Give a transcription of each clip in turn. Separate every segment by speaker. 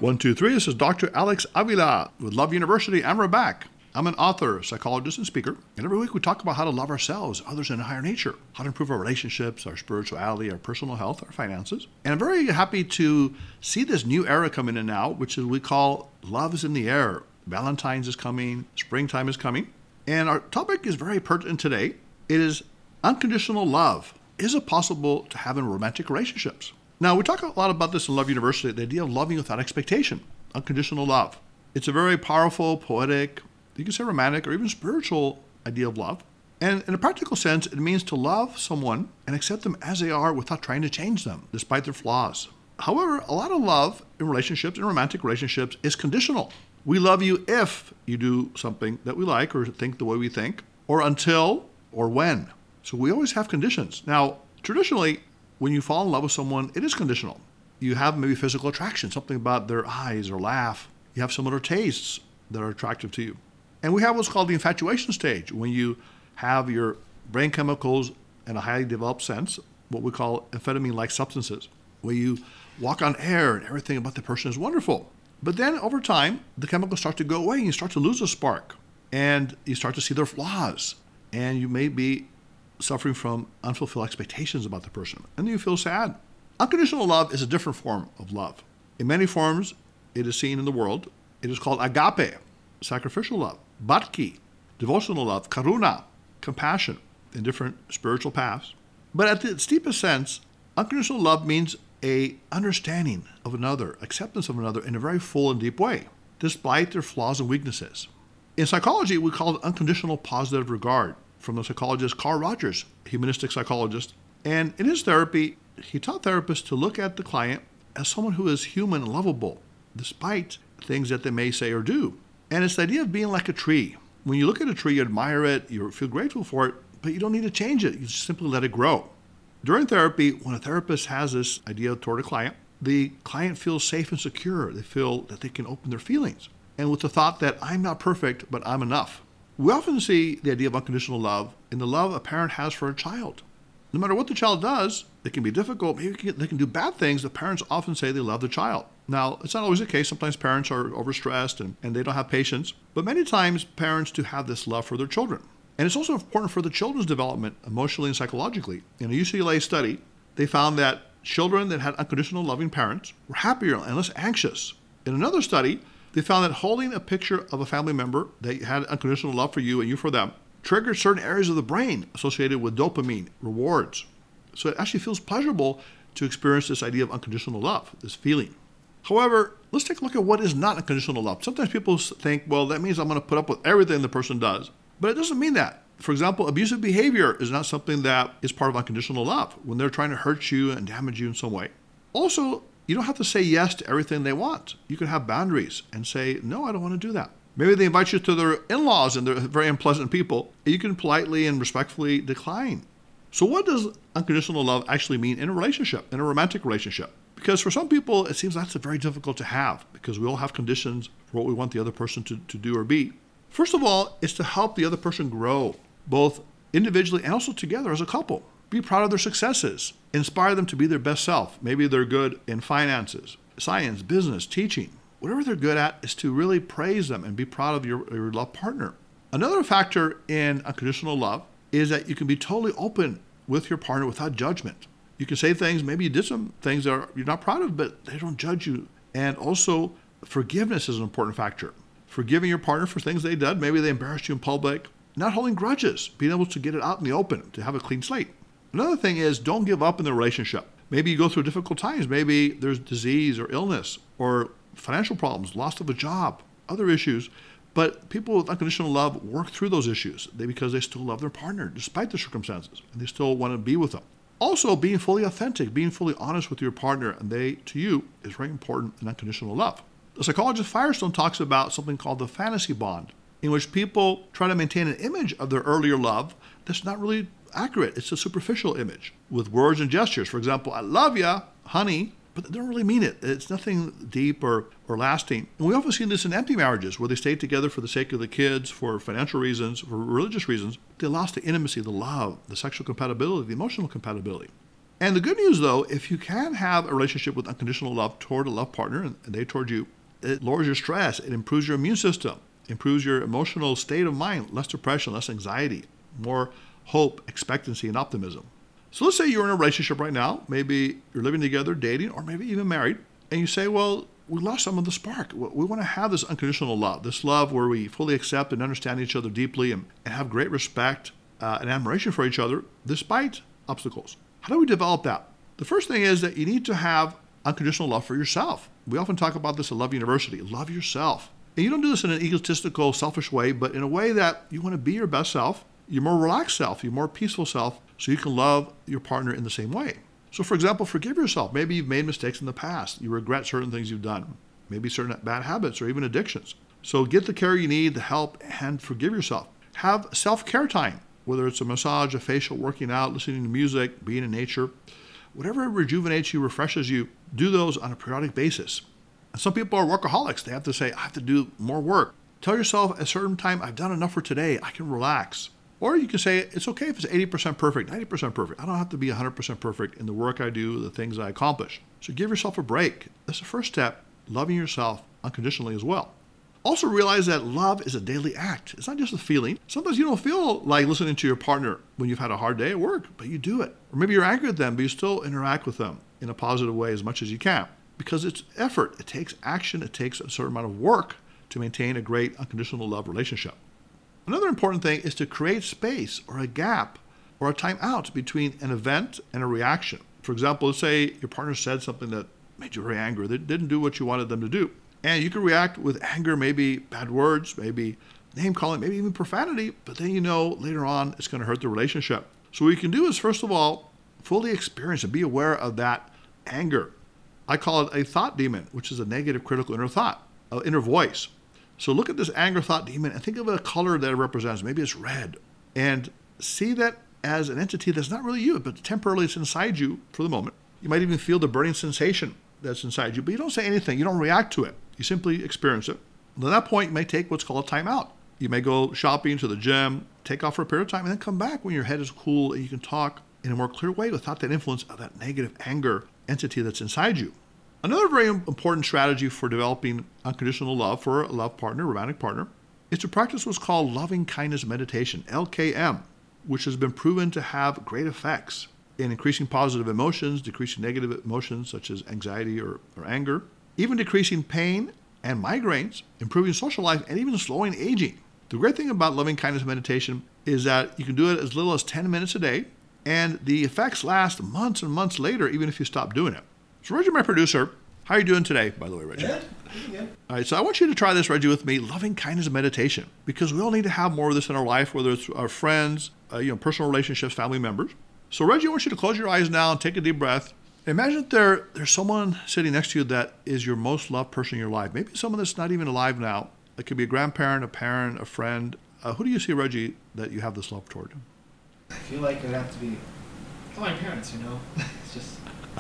Speaker 1: One, two, three. This is Dr. Alex Avila with Love University, and we're back. I'm an author, psychologist, and speaker. And every week we talk about how to love ourselves, others, and a higher nature, how to improve our relationships, our spirituality, our personal health, our finances. And I'm very happy to see this new era coming in now, which is we call Love is in the Air. Valentine's is coming, springtime is coming. And our topic is very pertinent today. It is unconditional love. Is it possible to have in romantic relationships? Now, we talk a lot about this in Love University, the idea of loving without expectation, unconditional love. It's a very powerful, poetic, you can say romantic or even spiritual idea of love. And in a practical sense, it means to love someone and accept them as they are without trying to change them, despite their flaws. However, a lot of love in relationships, in romantic relationships, is conditional. We love you if you do something that we like or think the way we think, or until, or when. So we always have conditions. Now, traditionally, when you fall in love with someone, it is conditional. You have maybe physical attraction, something about their eyes or laugh. You have similar tastes that are attractive to you. And we have what's called the infatuation stage, when you have your brain chemicals in a highly developed sense, what we call amphetamine-like substances, where you walk on air and everything about the person is wonderful. But then over time, the chemicals start to go away and you start to lose a spark. And you start to see their flaws. And you may be suffering from unfulfilled expectations about the person. And then you feel sad. Unconditional love is a different form of love. In many forms, it is seen in the world. It is called agape, sacrificial love, bhakti, devotional love, karuna, compassion, in different spiritual paths. But at its deepest sense, unconditional love means a understanding of another, acceptance of another in a very full and deep way, despite their flaws and weaknesses. In psychology, we call it unconditional positive regard, from the psychologist Carl Rogers, humanistic psychologist. And in his therapy, he taught therapists to look at the client as someone who is human and lovable, despite things that they may say or do. And it's the idea of being like a tree. When you look at a tree, you admire it, you feel grateful for it, but you don't need to change it. You just simply let it grow. During therapy, when a therapist has this idea toward a client, the client feels safe and secure. They feel that they can open their feelings. And with the thought that I'm not perfect, but I'm enough. We often see the idea of unconditional love in the love a parent has for a child. No matter what the child does, it can be difficult, maybe they can do bad things, the parents often say they love the child. Now, it's not always the case. Sometimes parents are overstressed and they don't have patience. But many times, parents do have this love for their children. And it's also important for the children's development emotionally and psychologically. In a UCLA study, they found that children that had unconditional loving parents were happier and less anxious. In another study, they found that holding a picture of a family member that had unconditional love for you and you for them triggered certain areas of the brain associated with dopamine, rewards. So it actually feels pleasurable to experience this idea of unconditional love, this feeling. However, let's take a look at what is not unconditional love. Sometimes people think, well, that means I'm going to put up with everything the person does. But it doesn't mean that. For example, abusive behavior is not something that is part of unconditional love, when they're trying to hurt you and damage you in some way. Also, you don't have to say yes to everything they want. You can have boundaries and say, no, I don't want to do that. Maybe they invite you to their in-laws and they're very unpleasant people. You can politely and respectfully decline. So what does unconditional love actually mean in a relationship, in a romantic relationship? Because for some people, it seems that's very difficult to have because we all have conditions for what we want the other person to do or be. First of all, it's to help the other person grow, both individually and also together as a couple. Be proud of their successes. Inspire them to be their best self. Maybe they're good in finances, science, business, teaching. Whatever they're good at is to really praise them and be proud of your love partner. Another factor in unconditional love is that you can be totally open with your partner without judgment. You can say things, maybe you did some things that you're not proud of, but they don't judge you. And also, forgiveness is an important factor. Forgiving your partner for things they did, maybe they embarrassed you in public. Not holding grudges, being able to get it out in the open, to have a clean slate. Another thing is don't give up in the relationship. Maybe you go through difficult times. Maybe there's disease or illness or financial problems, loss of a job, other issues. But people with unconditional love work through those issues because they still love their partner despite the circumstances, and they still want to be with them. Also, being fully authentic, being fully honest with your partner, and they, to you, is very important in unconditional love. The psychologist Firestone talks about something called the fantasy bond, in which people try to maintain an image of their earlier love that's not really accurate. It's a superficial image with words and gestures. For example, I love ya, honey, but they don't really mean it. It's nothing deep or lasting. And we often see this in empty marriages where they stay together for the sake of the kids, for financial reasons, for religious reasons. They lost the intimacy, the love, the sexual compatibility, the emotional compatibility. And the good news, though, if you can have a relationship with unconditional love toward a love partner and they toward you, it lowers your stress, it improves your immune system, improves your emotional state of mind, less depression, less anxiety, more hope, expectancy, and optimism. So let's say you're in a relationship right now, maybe you're living together, dating, or maybe even married, and you say, well, we lost some of the spark. We want to have this unconditional love, this love where we fully accept and understand each other deeply and have great respect and admiration for each other despite obstacles. How do we develop that? The first thing is that you need to have unconditional love for yourself. We often talk about this at Love University. Love yourself. And you don't do this in an egotistical, selfish way, but in a way that you want to be your best self, your more relaxed self, your more peaceful self, so you can love your partner in the same way. So for example, forgive yourself. Maybe you've made mistakes in the past. You regret certain things you've done, maybe certain bad habits or even addictions. So get the care you need, the help, and forgive yourself. Have self-care time, whether it's a massage, a facial, working out, listening to music, being in nature. Whatever rejuvenates you, refreshes you, do those on a periodic basis. And some people are workaholics. They have to say, I have to do more work. Tell yourself at a certain time, I've done enough for today. I can relax. Or you can say, it's okay if it's 80% perfect, 90% perfect. I don't have to be 100% perfect in the work I do, the things I accomplish. So give yourself a break. That's the first step, loving yourself unconditionally as well. Also realize that love is a daily act. It's not just a feeling. Sometimes you don't feel like listening to your partner when you've had a hard day at work, but you do it. Or maybe you're angry at them, but you still interact with them in a positive way as much as you can. Because it's effort. It takes action. It takes a certain amount of work to maintain a great unconditional love relationship. Another important thing is to create space or a gap or a time out between an event and a reaction. For example, let's say your partner said something that made you very angry. They didn't do what you wanted them to do. And you can react with anger, maybe bad words, maybe name calling, maybe even profanity, but then you know later on it's going to hurt the relationship. So what you can do is, first of all, fully experience and be aware of that anger. I call it a thought demon, which is a negative critical inner thought, inner voice. So look at this anger thought demon and think of a color that it represents. Maybe it's red. And see that as an entity that's not really you, but temporarily it's inside you for the moment. You might even feel the burning sensation that's inside you, but you don't say anything. You don't react to it. You simply experience it. And at that point, you may take what's called a time out. You may go shopping, to the gym, take off for a period of time, and then come back when your head is cool and you can talk in a more clear way without that influence of that negative anger entity that's inside you. Another very important strategy for developing unconditional love for a love partner, romantic partner, is to practice what's called loving kindness meditation, LKM, which has been proven to have great effects in increasing positive emotions, decreasing negative emotions such as anxiety or anger, even decreasing pain and migraines, improving social life, and even slowing aging. The great thing about loving kindness meditation is that you can do it as little as 10 minutes a day, and the effects last months and months later, even if you stop doing it. So Reggie, my producer, how are you doing today, by the way, Reggie? Good. All right, so I want you to try this, Reggie, with me, loving kindness meditation, because we all need to have more of this in our life, whether it's our friends, personal relationships, family members. So Reggie, I want you to close your eyes now and take a deep breath. Imagine there's someone sitting next to you that is your most loved person in your life. Maybe someone that's not even alive now. It could be a grandparent, a parent, a friend. Who do you see, Reggie, that you have this love toward?
Speaker 2: I feel like it would have to be my parents, It's just...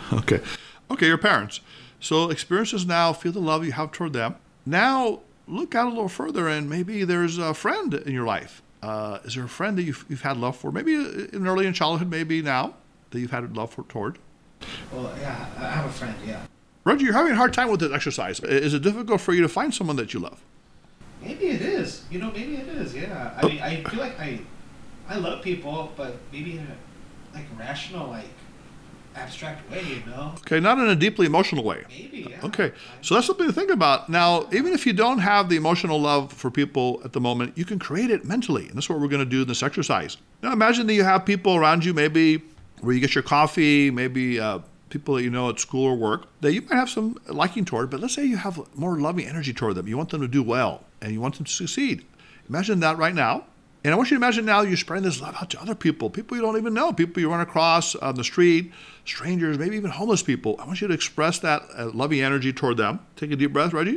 Speaker 1: Okay, your parents. So experience this now, feel the love you have toward them. Now, look out a little further and maybe there's a friend in your life. Is there a friend that you've had love for? Maybe early in childhood, maybe now, that you've had love toward?
Speaker 2: Well, yeah, I have a friend, yeah.
Speaker 1: Reggie, you're having a hard time with this exercise. Is it difficult for you to find someone that you love?
Speaker 2: Maybe it is. Maybe it is, yeah. I mean, I feel like I love people, but maybe in a rational, abstract way, Okay,
Speaker 1: not in a deeply emotional way.
Speaker 2: Maybe, yeah.
Speaker 1: Okay, so that's something to think about. Now, even if you don't have the emotional love for people at the moment, you can create it mentally, and that's what we're going to do in this exercise. Now, imagine that you have people around you, maybe where you get your coffee, maybe people that you know at school or work, that you might have some liking toward, but let's say you have more loving energy toward them. You want them to do well, and you want them to succeed. Imagine that right now. And I want you to imagine now you're spreading this love out to other people you don't even know, people you run across on the street, strangers, maybe even homeless people. I want you to express that loving energy toward them. Take a deep breath, Reggie.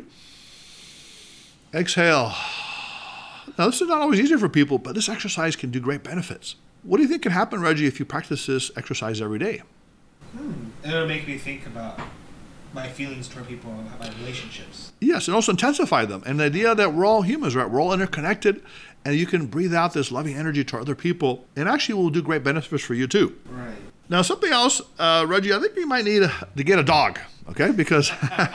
Speaker 1: Exhale. Now, this is not always easy for people, but this exercise can do great benefits. What do you think can happen, Reggie, if you practice this exercise every day?
Speaker 2: It'll make me think about my feelings toward people, my relationships.
Speaker 1: Yes, and also intensify them. And the idea that we're all humans, right? We're all interconnected, and you can breathe out this loving energy to other people, and actually will do great benefits for you too.
Speaker 2: Right.
Speaker 1: Now, something else, Reggie, I think you might need to get a dog, okay? Because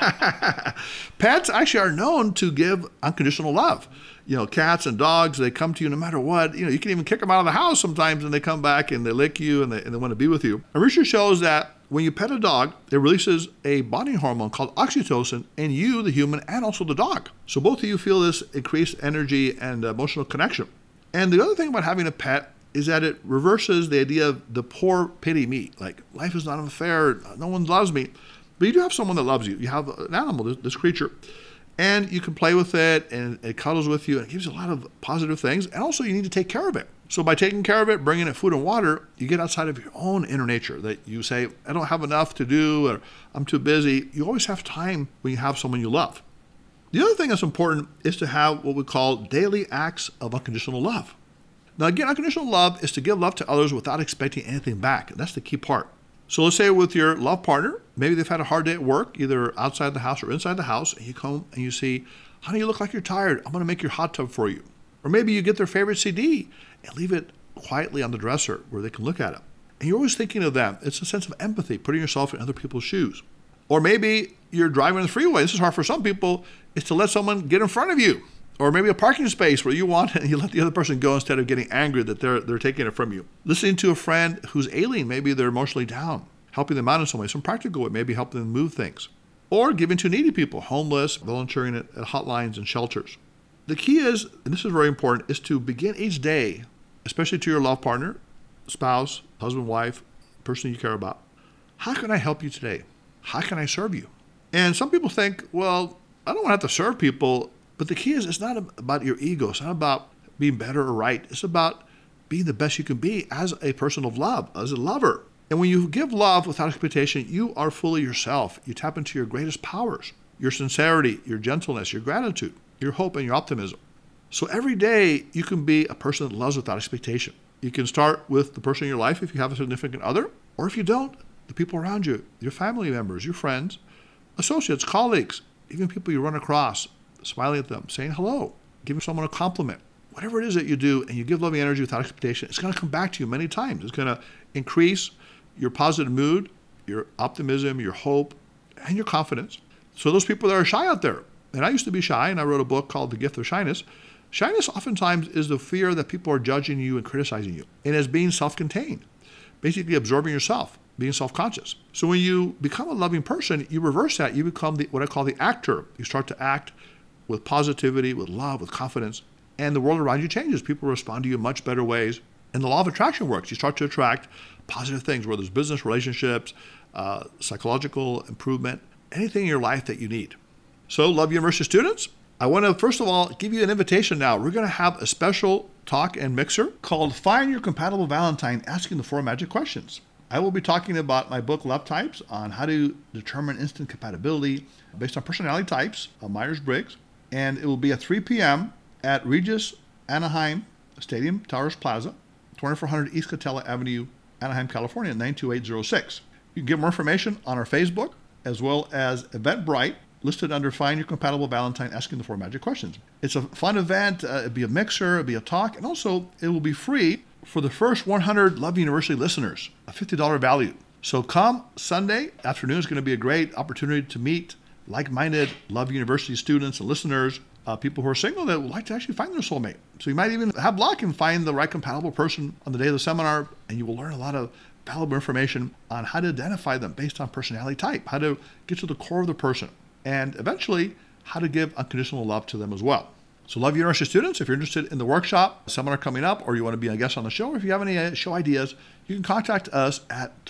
Speaker 1: pets actually are known to give unconditional love. Cats and dogs, they come to you no matter what. You can even kick them out of the house sometimes, and they come back and they lick you and they want to be with you. And research shows that when you pet a dog, it releases a bonding hormone called oxytocin in you, the human, and also the dog. So both of you feel this increased energy and emotional connection. And the other thing about having a pet is that it reverses the idea of the poor pity me. Like, life is not unfair, no one loves me. But you do have someone that loves you. You have an animal, this creature. And you can play with it, and it cuddles with you, and it gives you a lot of positive things. And also, you need to take care of it. So by taking care of it, bringing it food and water, you get outside of your own inner nature that you say, I don't have enough to do, or I'm too busy. You always have time when you have someone you love. The other thing that's important is to have what we call daily acts of unconditional love. Now again, unconditional love is to give love to others without expecting anything back. And that's the key part. So let's say with your love partner, maybe they've had a hard day at work, either outside the house or inside the house, and you come and you see, honey, you look like you're tired. I'm going to make your hot tub for you. Or maybe you get their favorite CD and leave it quietly on the dresser where they can look at it. And you're always thinking of them. It's a sense of empathy, putting yourself in other people's shoes. Or maybe you're driving on the freeway. This is hard for some people. It's to let someone get in front of you. Or maybe a parking space where you want it and you let the other person go instead of getting angry that they're taking it from you. Listening to a friend who's ailing, maybe they're emotionally down, helping them out in some way, some practical way, maybe helping them move things. Or giving to needy people, homeless, volunteering at hotlines and shelters. The key is, and this is very important, is to begin each day, especially to your love partner, spouse, husband, wife, person you care about. How can I help you today? How can I serve you? And some people think, well, I don't want to have to serve people. But the key is, it's not about your ego. It's not about being better or right. It's about being the best you can be as a person of love, as a lover. And when you give love without expectation, you are fully yourself. You tap into your greatest powers, your sincerity, your gentleness, your gratitude, your hope, and your optimism. So every day, you can be a person that loves without expectation. You can start with the person in your life if you have a significant other, or if you don't, the people around you, your family members, your friends, associates, colleagues, even people you run across, smiling at them, saying hello, giving someone a compliment. Whatever it is that you do and you give loving energy without expectation, it's going to come back to you many times. It's going to increase your positive mood, your optimism, your hope, and your confidence. So those people that are shy out there, and I used to be shy, and I wrote a book called The Gift of Shyness. Shyness oftentimes is the fear that people are judging you and criticizing you, and as being self-contained, basically absorbing yourself, being self-conscious. So when you become a loving person, you reverse that. You become what I call the actor. You start to act with positivity, with love, with confidence, and the world around you changes. People respond to you in much better ways, and the law of attraction works. You start to attract positive things, whether it's business, relationships, psychological improvement, anything in your life that you need. So, Love University students, I want to, first of all, give you an invitation now. We're going to have a special talk and mixer called Find Your Compatible Valentine, Asking the 4 Magic Questions. I will be talking about my book, Love Types, on how to determine instant compatibility based on personality types, Myers-Briggs. And it will be at 3 p.m. at Regis Anaheim Stadium Towers Plaza, 2400 East Catella Avenue, Anaheim, California, 92806. You can get more information on our Facebook, as well as Eventbrite, listed under Find Your Compatible Valentine, Asking the 4 Magic Questions. It's a fun event. It'll be a mixer, it'll be a talk, and also it will be free for the first 100 Love University listeners, a $50 value. So come Sunday afternoon is going to be a great opportunity to meet like-minded Love University students and listeners, people who are single that would like to actually find their soulmate. So you might even have luck and find the right compatible person on the day of the seminar, and you will learn a lot of valuable information on how to identify them based on personality type, how to get to the core of the person, and eventually how to give unconditional love to them as well. So Love University students, if you're interested in the workshop, seminar coming up, or you want to be a guest on the show, or if you have any show ideas, you can contact us at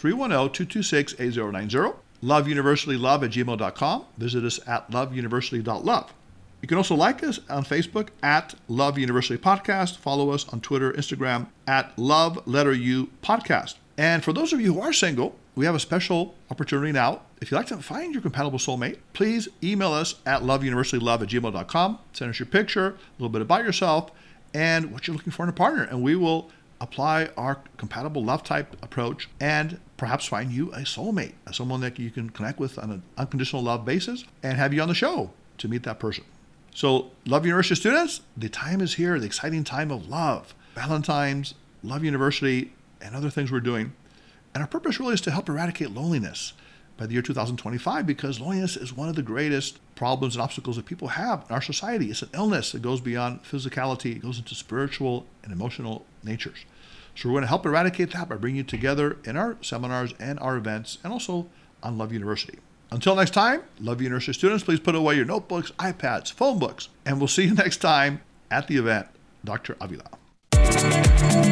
Speaker 1: 310-226-8090. loveuniversitylove@gmail.com. Visit us at loveuniversity.love. You can also like us on Facebook at Love University Podcast. Follow us on Twitter, Instagram at Love_U Podcast. And for those of you who are single, we have a special opportunity now. If you'd like to find your compatible soulmate, please email us at loveuniversitylove@gmail.com. Send us your picture, a little bit about yourself, and what you're looking for in a partner. And we will apply our compatible love type approach and perhaps find you a soulmate, someone that you can connect with on an unconditional love basis, and have you on the show to meet that person. So, Love University students, the time is here, the exciting time of love. Valentine's, Love University, and other things we're doing. And our purpose really is to help eradicate loneliness by the year 2025, because loneliness is one of the greatest problems and obstacles that people have in our society. It's an illness that goes beyond physicality. It goes into spiritual and emotional natures. So we're going to help eradicate that by bringing you together in our seminars and our events, and also on Love University. Until next time, Love University students, please put away your notebooks, iPads, phone books, and we'll see you next time at the event. Dr. Avila.